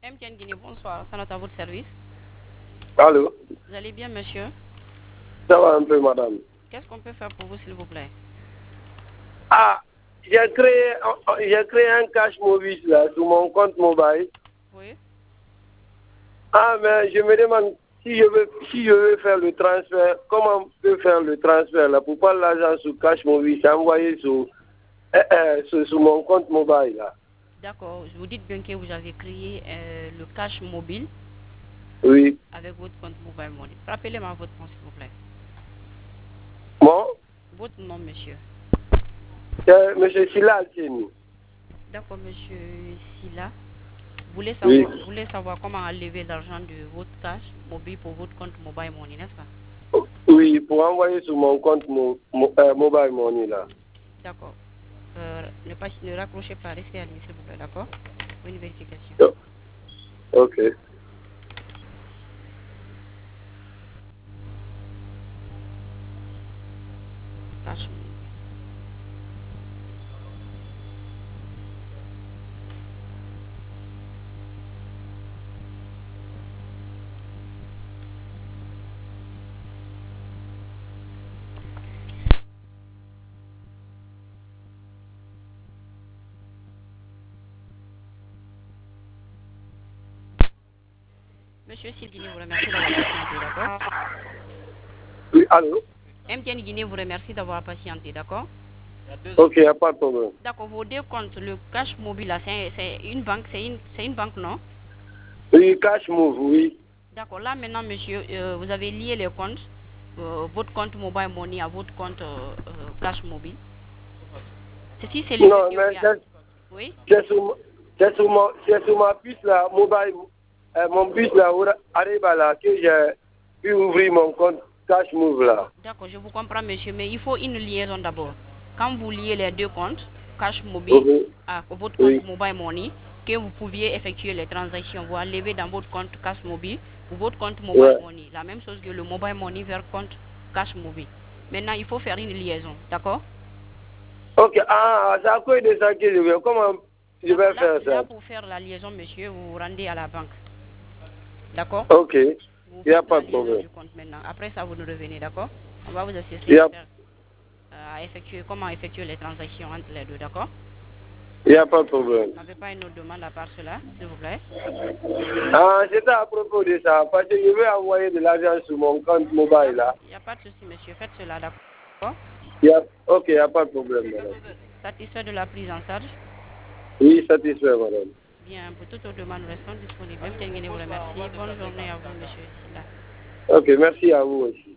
MTN Guinée, bonsoir. Ça note à votre service. Allô? Vous allez bien, monsieur? Ça va un peu, madame. Qu'est-ce qu'on peut faire pour vous, s'il vous plaît? Ah, j'ai créé un cash mobile là, sur mon compte mobile. Oui. Ah, mais je me demande si je veux faire le transfert, comment on peut faire le transfert là, pour pas l'argent sur cash mobile, c'est envoyé sur mon compte mobile là. D'accord. Vous dites bien que vous avez créé le cash mobile Oui. avec votre compte mobile money. Rappelez-moi votre nom, s'il vous plaît. Bon, Votre nom, monsieur. c'est monsieur Sila Altieni. D'accord, monsieur Silla. Oui. Vous voulez savoir comment enlever l'argent de votre cash mobile pour votre compte mobile money, n'est-ce pas? Oui, pour envoyer sur mon compte mobile money là. D'accord. Ne raccrochez pas, restez à ligne, s'il vous plaît, d'accord? Pour une vérification. Ok. Cash mobile. Monsieur Sil Guinée vous remercie d'avoir patienté, d'accord? Oui, allô? MTN Guinée vous remercie d'avoir patienté, d'accord? Ok, il n'y a pas de problème. D'accord, vos deux comptes, le cash mobile, là, c'est une banque, c'est une banque, non? Oui, cash move, oui. D'accord, là maintenant, monsieur, vous avez lié les comptes, votre compte mobile money à votre compte cash mobile. Ceci, c'est le Non, monsieur mais qui a... Oui? c'est sur ma puce là, mobile, mon puce là, arrive là, que j'ai pu ouvrir mon compte cash move là. D'accord, je vous comprends, monsieur, mais il faut une liaison d'abord. Quand vous liez les deux comptes, cash mobile Mhm. à votre compte Oui, mobile money, que vous pouviez effectuer les transactions, vous enlevez dans votre compte cash mobile ou votre compte mobile ouais. money. La même chose que le mobile money vers compte cash mobile. Maintenant, il faut faire une liaison, d'accord? Ok, c'est à quoi de ça que je vais, comment je vais faire Là, ça? pour faire la liaison, monsieur, vous vous rendez à la banque, d'accord? Ok, il Vous n'y a faites pas la de liaison problème. du compte maintenant. Après ça, vous nous revenez, d'accord? On va vous assister Il n'y à a, faire, à effectuer, comment effectuer les transactions entre les deux, d'accord? y a pas de problème. Vous n'avez pas une autre demande à part cela, s'il vous plaît? C'était à propos de ça, parce que je vais envoyer de l'argent sur mon compte mobile là. Il n'y a pas de souci, monsieur. Faites cela, d'accord? Ok, il n'y a pas de problème, madame. Satisfait de la prise en charge? Oui, satisfait, madame. Bien, pour toute autre demande, nous restons disponibles. Même Tenguene vous remercie. Bonne journée à vous, monsieur Silla. Ok, merci à vous aussi.